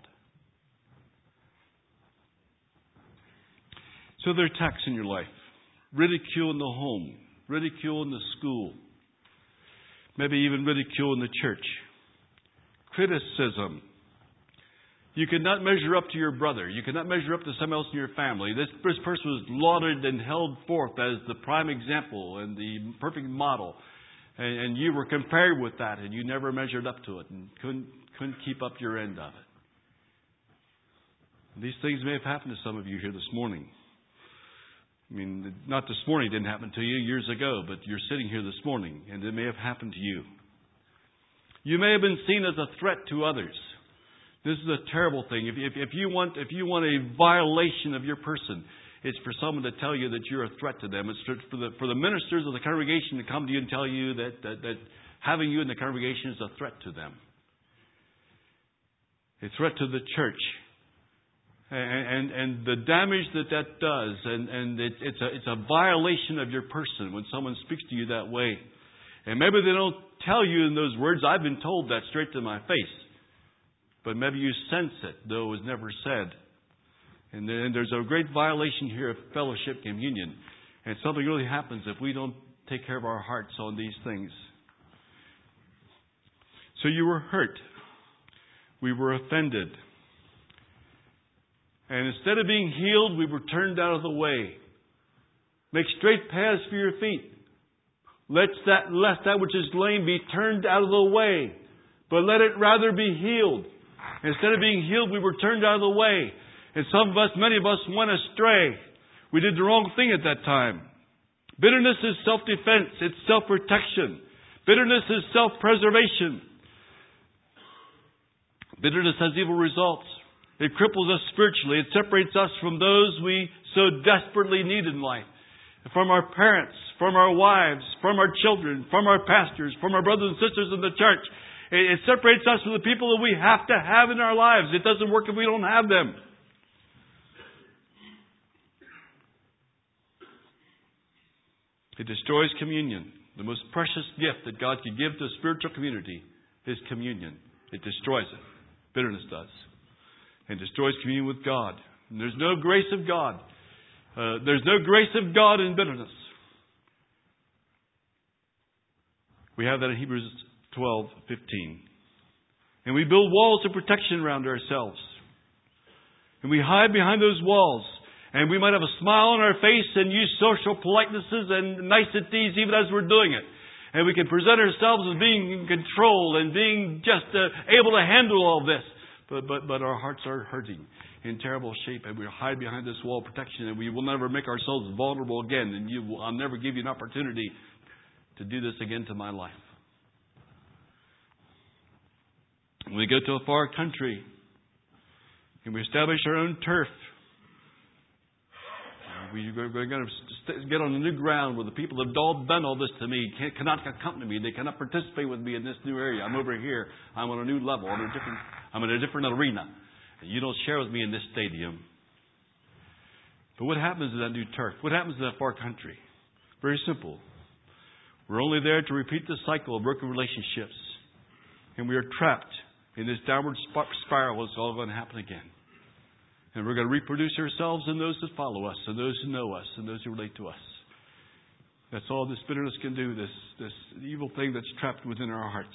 So there are attacks in your life. Ridicule in the home. Ridicule in the school. Maybe even ridicule in the church. Criticism. You cannot measure up to your brother. You cannot measure up to someone else in your family. This person was lauded and held forth as the prime example and the perfect model. And you were compared with that, and you never measured up to it and couldn't keep up your end of it. These things may have happened to some of you here this morning. I mean, not this morning, it didn't happen to you years ago, but you're sitting here this morning, and it may have happened to you. You may have been seen as a threat to others. This is a terrible thing. If you want a violation of your person, it's for someone to tell you that you're a threat to them. It's for the ministers of the congregation to come to you and tell you that having you in the congregation is a threat to them. A threat to the church. And the damage that does, and it's a violation of your person when someone speaks to you that way. And maybe they don't tell you in those words. I've been told that straight to my face. But maybe you sense it, though it was never said. And there's a great violation here of fellowship communion. And something really happens if we don't take care of our hearts on these things. So you were hurt. We were offended. And instead of being healed, we were turned out of the way. Make straight paths for your feet. Let that which is lame be turned out of the way. But let it rather be healed. Instead of being healed, we were turned out of the way. And many of us went astray. We did the wrong thing at that time. Bitterness is self-defense. It's self-protection. Bitterness is self-preservation. Bitterness has evil results. It cripples us spiritually. It separates us from those we so desperately need in life. From our parents, from our wives, from our children, from our pastors, from our brothers and sisters in the church. It separates us from the people that we have to have in our lives. It doesn't work if we don't have them. It destroys communion. The most precious gift that God could give to a spiritual community is communion. It destroys it. Bitterness does. And destroys communion with God. And there's no grace of God. There's no grace of God in bitterness. We have that in Hebrews 12:15. And we build walls of protection around ourselves. And we hide behind those walls. And we might have a smile on our face and use social politenesses and niceties even as we're doing it. And we can present ourselves as being in control and being just able to handle all this. But our hearts are hurting in terrible shape. And we hide behind this wall of protection. And we will never make ourselves vulnerable again. And I'll never give you an opportunity to do this again to my life. When we go to a far country and we establish our own turf, we're going to get on a new ground where the people have done all this to me cannot accompany me. They cannot participate with me in this new area. I'm over here. I'm on a new level. I'm in a different arena. And you don't share with me in this stadium. But what happens to that new turf? What happens to that far country? Very simple. We're only there to repeat the cycle of broken relationships. And we are trapped in this downward spiral. It's all going to happen again. And we're going to reproduce ourselves in those that follow us, and those who know us, and those who relate to us. That's all this bitterness can do, this evil thing that's trapped within our hearts.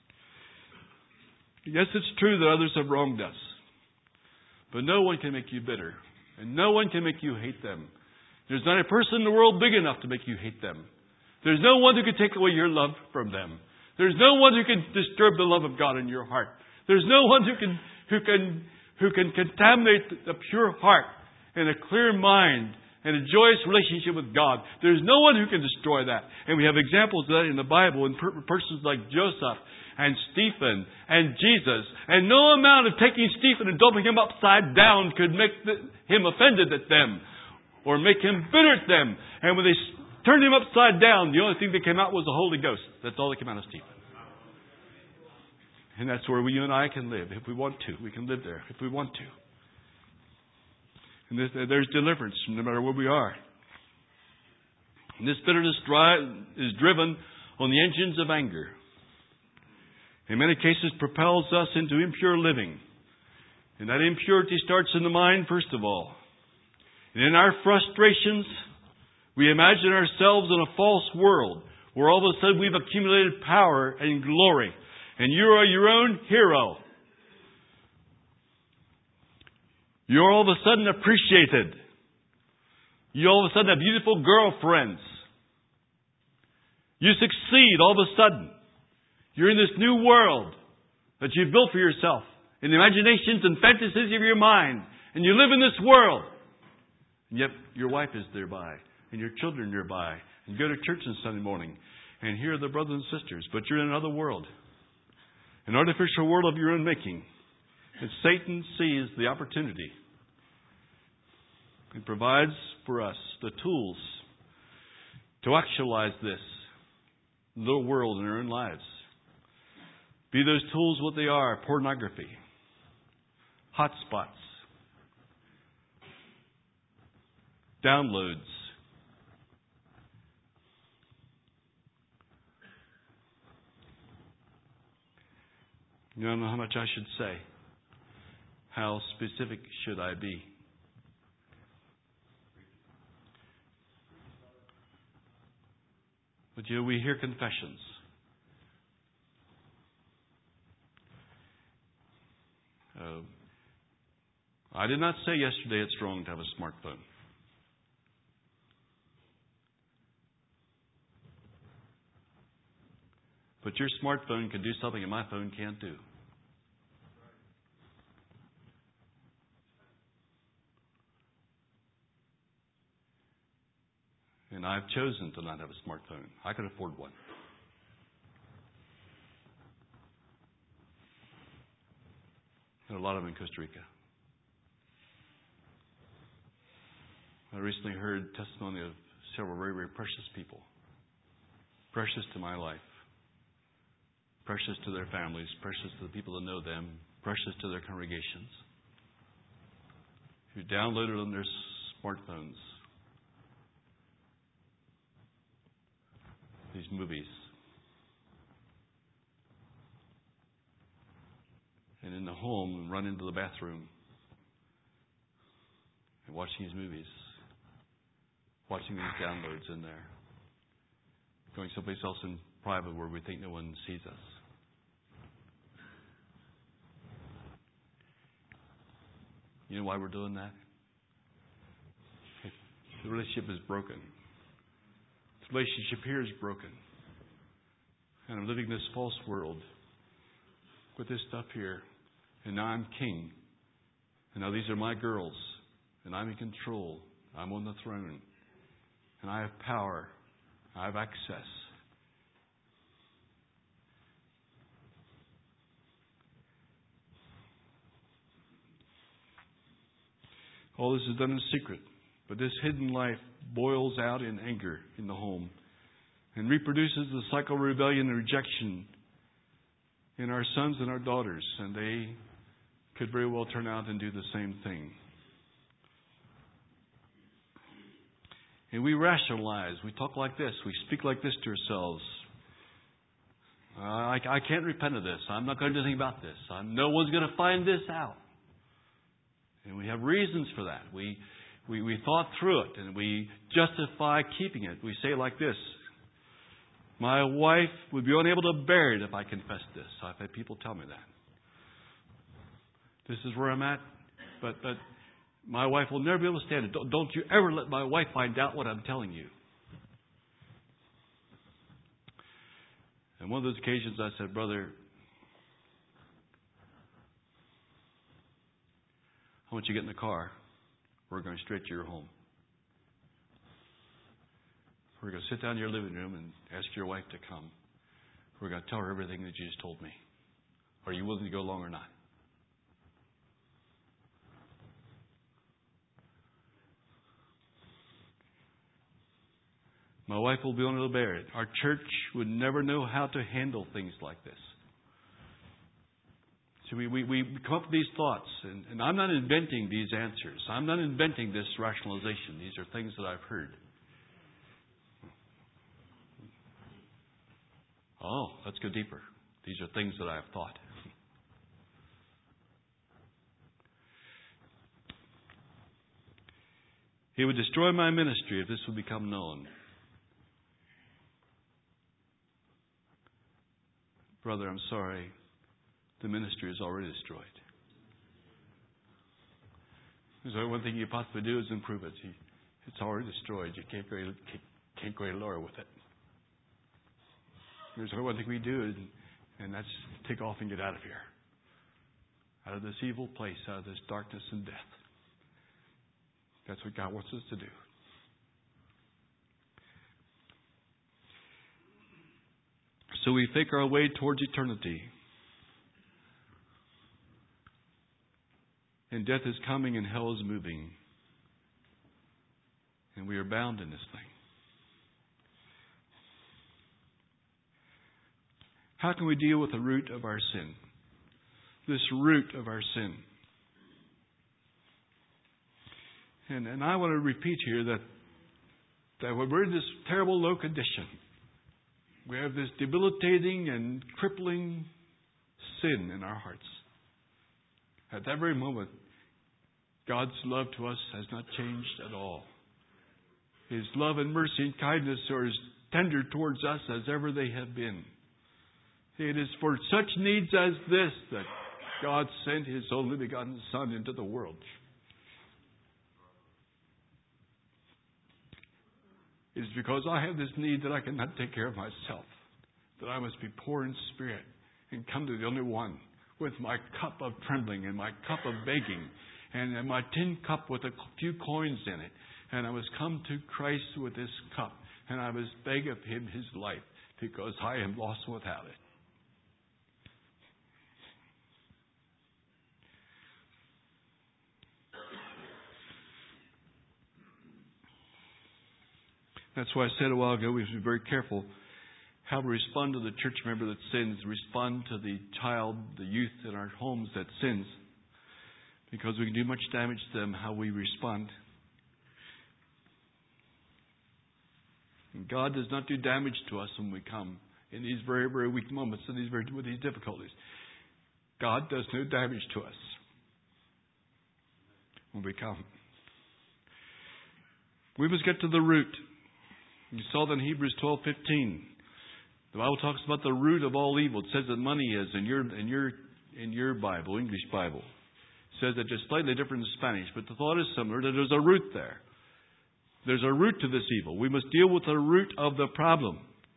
Yes, it's true that others have wronged us. But no one can make you bitter. And no one can make you hate them. There's not a person in the world big enough to make you hate them. There's no one who can take away your love from them. There's no one who can disturb the love of God in your heart. There's no one who can contaminate the pure heart and a clear mind and a joyous relationship with God. There's no one who can destroy that. And we have examples of that in the Bible in persons like Joseph and Stephen and Jesus. And no amount of taking Stephen and dumping him upside down could make him offended at them or make him bitter at them. And when they turned him upside down, the only thing that came out was the Holy Ghost. That's all that came out of Stephen. And that's where you and I can live if we want to. We can live there if we want to. And there's deliverance no matter where we are. And this bitterness is driven on the engines of anger. In many cases, propels us into impure living. And that impurity starts in the mind, first of all. And in our frustrations, we imagine ourselves in a false world where all of a sudden we've accumulated power and glory. And you are your own hero. You're all of a sudden appreciated. You all of a sudden have beautiful girlfriends. You succeed all of a sudden. You're in this new world that you've built for yourself in the imaginations and fantasies of your mind. And you live in this world. And yet your wife is nearby. And your children nearby. And you go to church on Sunday morning. And here are the brothers and sisters. But you're in another world. An artificial world of your own making. And Satan sees the opportunity. He provides for us the tools to actualize this little world in our own lives. Be those tools what they are: pornography, hotspots, downloads, you don't know how much I should say. How specific should I be? But we hear confessions. I did not say yesterday it's wrong to have a smartphone. But your smartphone can do something that my phone can't do. And I've chosen to not have a smartphone. I could afford one. And a lot of them in Costa Rica. I recently heard testimony of several very, very precious people. Precious to my life. Precious to their families. Precious to the people that know them. Precious to their congregations. Who downloaded on their smartphones these movies. And in the home, run into the bathroom and watch these movies. Watching these downloads in there. Going someplace else in private where we think no one sees us. You know why we're doing that? The relationship is broken. The relationship here is broken. And I'm living this false world with this stuff here. And now I'm king. And now these are my girls. And I'm in control. I'm on the throne. And I have power. I have access. All this is done in secret. But this hidden life boils out in anger in the home and reproduces the cycle of rebellion and rejection in our sons and our daughters. And they could very well turn out and do the same thing. And we rationalize. We talk like this. We speak like this to ourselves. I can't repent of this. I'm not going to do anything about this. No one's going to find this out. And we have reasons for that. We We thought through it and we justify keeping it. We say it like this: my wife would be unable to bear it if I confessed this. I've had people tell me that. This is where I'm at, but my wife will never be able to stand it. Don't you ever let my wife find out what I'm telling you. And one of those occasions I said, brother, I want you to get in the car. We're going straight to your home. We're going to sit down in your living room and ask your wife to come. We're going to tell her everything that you just told me. Are you willing to go along or not? My wife will be unable to bear it. Our church would never know how to handle things like this. So we come up with these thoughts, and I'm not inventing these answers. I'm not inventing this rationalization. These are things that I've heard. Oh, let's go deeper. These are things that I've thought. He would destroy my ministry if this would become known. Brother, I'm sorry. The ministry is already destroyed. So one thing you possibly do is improve it. It's already destroyed. You can't go any lower with it. There's only one thing we do, and that's take off and get out of here. Out of this evil place, out of this darkness and death. That's what God wants us to do. So we fake our way towards eternity. And death is coming and hell is moving. And we are bound in this thing. How can we deal with the root of our sin? This root of our sin. And I want to repeat here that when we're in this terrible low condition, we have this debilitating and crippling sin in our hearts. At that very moment, God's love to us has not changed at all. His love and mercy and kindness are as tender towards us as ever they have been. It is for such needs as this that God sent His only begotten Son into the world. It is because I have this need that I cannot take care of myself, that I must be poor in spirit and come to the only one with my cup of trembling and my cup of begging and my tin cup with a few coins in it. And I must come to Christ with this cup and I must beg of Him His life because I am lost without it. That's why I said a while ago we should be very careful how we respond to the church member that sins, respond to the child, the youth in our homes that sins, because we can do much damage to them how we respond. And God does not do damage to us when we come in these very, very weak moments and with these difficulties. God does no damage to us when we come. We must get to the root. You saw that in Hebrews 12:15. The Bible talks about the root of all evil. It says that money is in your Bible, English Bible. It says that just slightly different in Spanish, but the thought is similar, that there's a root there. There's a root to this evil. We must deal with the root of the problem.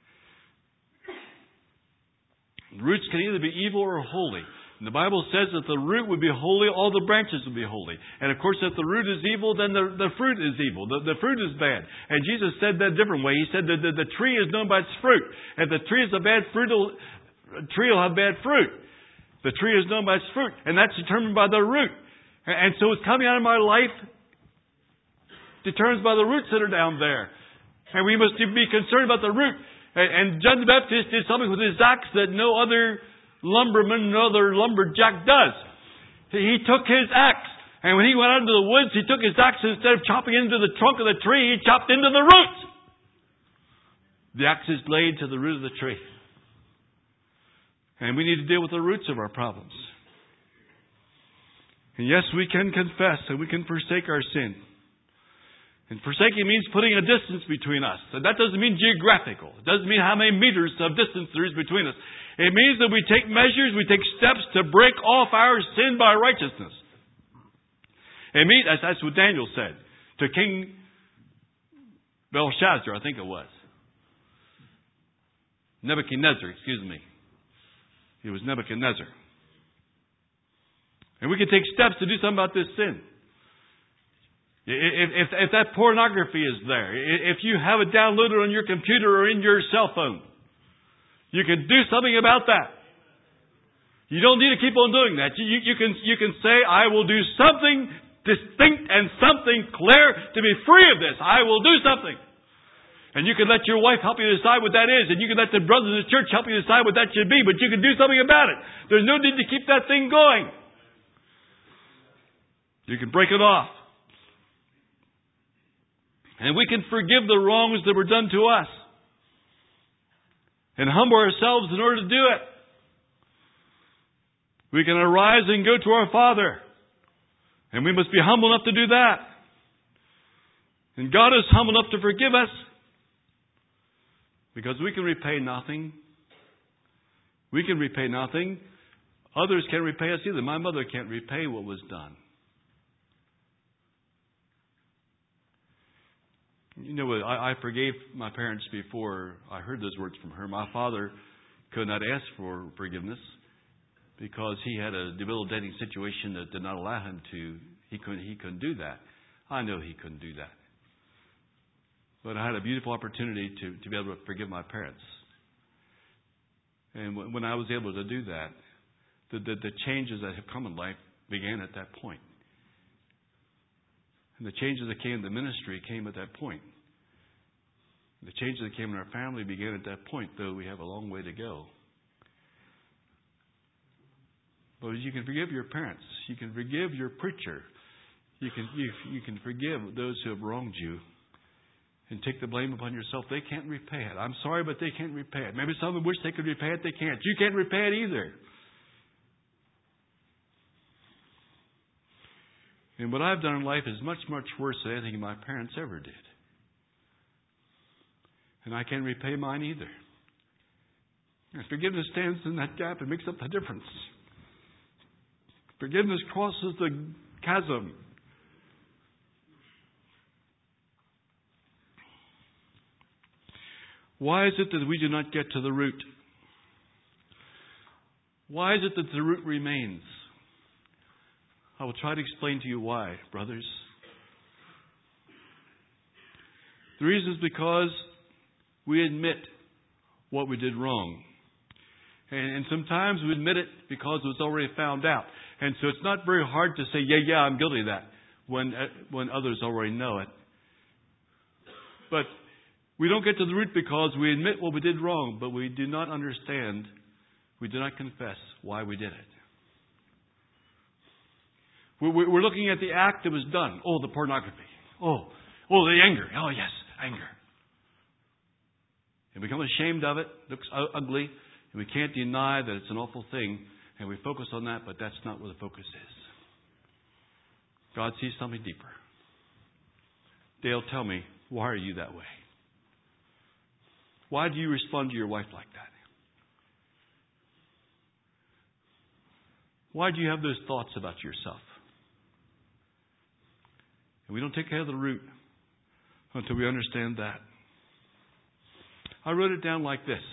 Roots can either be evil or holy. And the Bible says that the root would be holy, all the branches would be holy. And of course, if the root is evil, then the fruit is evil. The fruit is bad. And Jesus said that a different way. He said that the tree is known by its fruit. If the tree is a bad fruit, a tree will have bad fruit. The tree is known by its fruit. And that's determined by the root. And so what's coming out of my life determines by the roots that are down there. And we must be concerned about the root. And John the Baptist did something with his axe that no other lumberman, no other lumberjack does. He took his axe, and when he went out into the woods, he took his axe, instead of chopping into the trunk of the tree, he chopped into the roots. The axe is laid to the root of the tree. And we need to deal with the roots of our problems. And yes, we can confess and we can forsake our sin. And forsaking means putting a distance between us. And that doesn't mean geographical. It doesn't mean how many meters of distance there is between us. It means that we take measures, we take steps to break off our sin by righteousness. It means, that's what Daniel said to King Belshazzar, I think it was. Nebuchadnezzar, excuse me. It was Nebuchadnezzar. And we can take steps to do something about this sin. If that pornography is there, if you have it downloaded on your computer or in your cell phone, you can do something about that. You don't need to keep on doing that. You can say, I will do something distinct and something clear to be free of this. I will do something. And you can let your wife help you decide what that is. And you can let the brothers of the church help you decide what that should be. But you can do something about it. There's no need to keep that thing going. You can break it off. And we can forgive the wrongs that were done to us. And humble ourselves in order to do it. We can arise and go to our Father. And we must be humble enough to do that. And God is humble enough to forgive us. Because we can repay nothing. We can repay nothing. Others can't repay us either. My mother can't repay what was done. You know, I forgave my parents before I heard those words from her. My father could not ask for forgiveness because he had a debilitating situation that did not allow him to. He couldn't do that. I know he couldn't do that. But I had a beautiful opportunity to be able to forgive my parents. And when I was able to do that, the changes that have come in life began at that point. And the changes that came in the ministry came at that point. The changes that came in our family began at that point, though we have a long way to go. But you can forgive your parents. You can forgive your preacher. You can forgive those who have wronged you. And take the blame upon yourself. They can't repay it. I'm sorry, but they can't repay it. Maybe some of them wish they could repay it. They can't. You can't repay it either. And what I've done in life is much, much worse than anything my parents ever did. And I can't repay mine either. And forgiveness stands in that gap and makes up the difference. Forgiveness crosses the chasm. Why is it that we do not get to the root? Why is it that the root remains? I will try to explain to you why, brothers. The reason is because we admit what we did wrong. And sometimes we admit it because it was already found out. And so it's not very hard to say, yeah, I'm guilty of that, when others already know it. But we don't get to the root because we admit what we did wrong, but we do not understand, we do not confess why we did it. We're looking at the act that was done. Oh, the pornography. Oh, the anger. Oh, yes, anger. And we become ashamed of it. It looks ugly. And we can't deny that it's an awful thing. And we focus on that, but that's not where the focus is. God sees something deeper. Dale, tell me, why are you that way? Why do you respond to your wife like that? Why do you have those thoughts about yourself? And we don't take care of the root until we understand that. I wrote it down like this.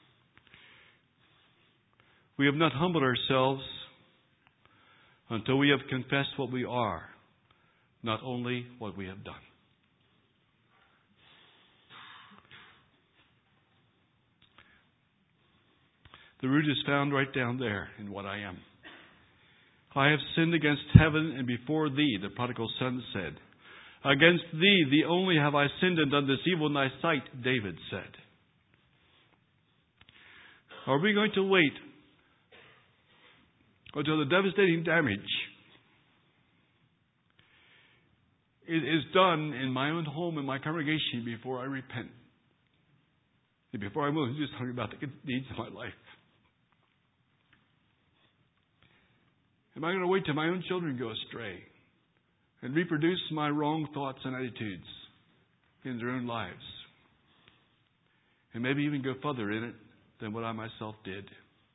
We have not humbled ourselves until we have confessed what we are, not only what we have done. The root is found right down there in what I am. I have sinned against heaven and before thee, the prodigal son said. Against thee only have I sinned and done this evil in thy sight, David said. Are we going to wait until the devastating damage is done in my own home and my congregation before I repent? And before I'm willing to do something about the needs of my life? Am I going to wait till my own children go astray and reproduce my wrong thoughts and attitudes? in their own lives. And maybe even go further in it than what I myself did.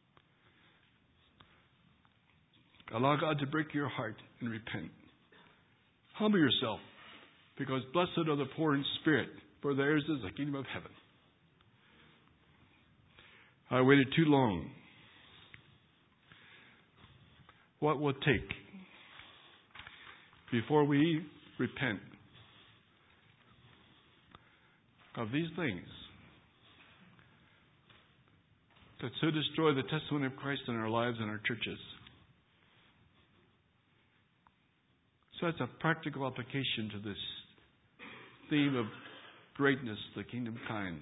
Allow God to break your heart and repent. Humble yourself, because blessed are the poor in spirit, for theirs is the kingdom of heaven. I waited too long. What will it take before we repent of these things that so destroy the testimony of Christ in our lives and our churches? So that's a practical application to this theme of greatness, the kingdom kind.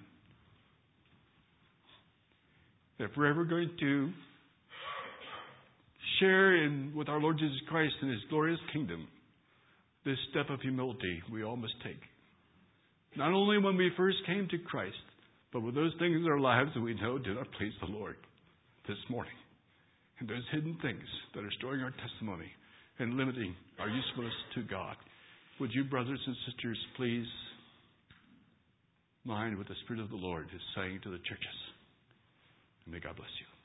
If we're ever going to share with our Lord Jesus Christ in His glorious kingdom, this step of humility we all must take. Not only when we first came to Christ, but with those things in our lives that we know do not please the Lord this morning. And those hidden things that are storing our testimony and limiting our usefulness to God. Would you, brothers and sisters, please mind what the Spirit of the Lord is saying to the churches? And may God bless you.